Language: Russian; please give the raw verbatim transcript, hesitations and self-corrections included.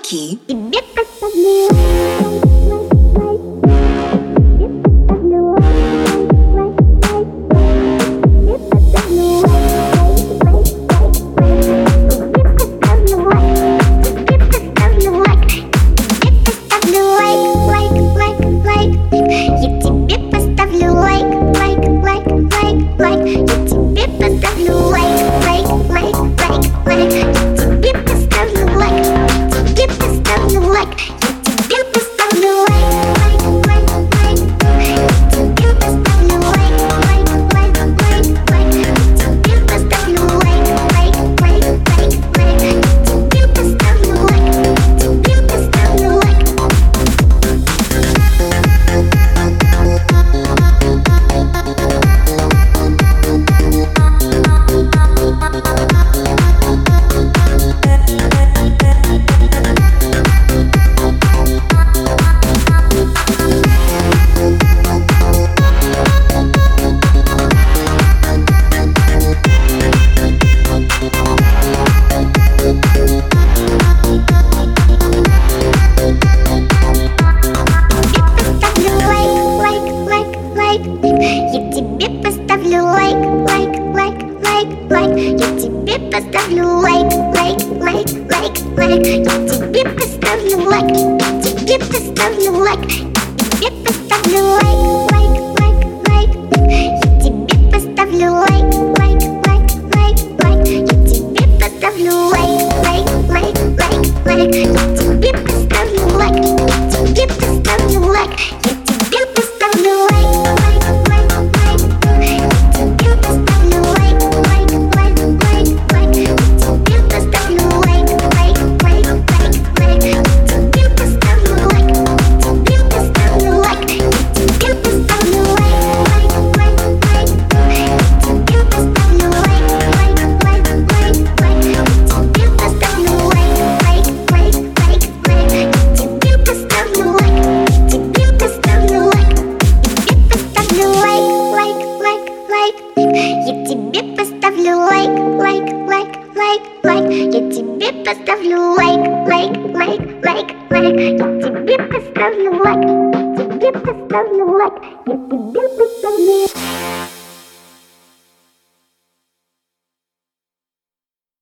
лайки. Тебе поставлю поставлю лайк, лайк, лайк, лайк, лайк. Я тебе поставлю лайк, тебе поставлю лайк, тебе поставлю лайк, лайк, лайк, лайк. Я тебе поставлю лайк, лайк, лайк, лайк, лайк. Я тебе поставлю лайк, лайк, лайк, лайк, лайк. Я тебе поставлю лайк, тебе поставлю лайк. Я тебе поставлю лайк, лайк, лайк, лайк. Я тебе поставлю лайк, лайк, лайк, лайк, лайк. Я тебе поставлю лайк, лайк, лайк, лайк, лайк. Я тебе поставлю лайк, тебе поставлю лайк. Я тебе поставлю лайк, лайк, лайк, лайк. Я тебе поставлю лайк, лайк, лайк, лайк, лайк. Я тебе поставлю лайк, лайк, лайк, лайк, лайк. Я тебе поставлю лайк, тебе поставлю лайк. Тебе поставлю лайк, лайк, лайк, лайк. Я тебе поставлю лайк, лайк, лайк, лайк, лайк. Я тебе поставлю лайк, лайк, лайк, лайк, лайк. Я тебе поставлю лайк, тебе поставлю лайк. Я тебе поставлю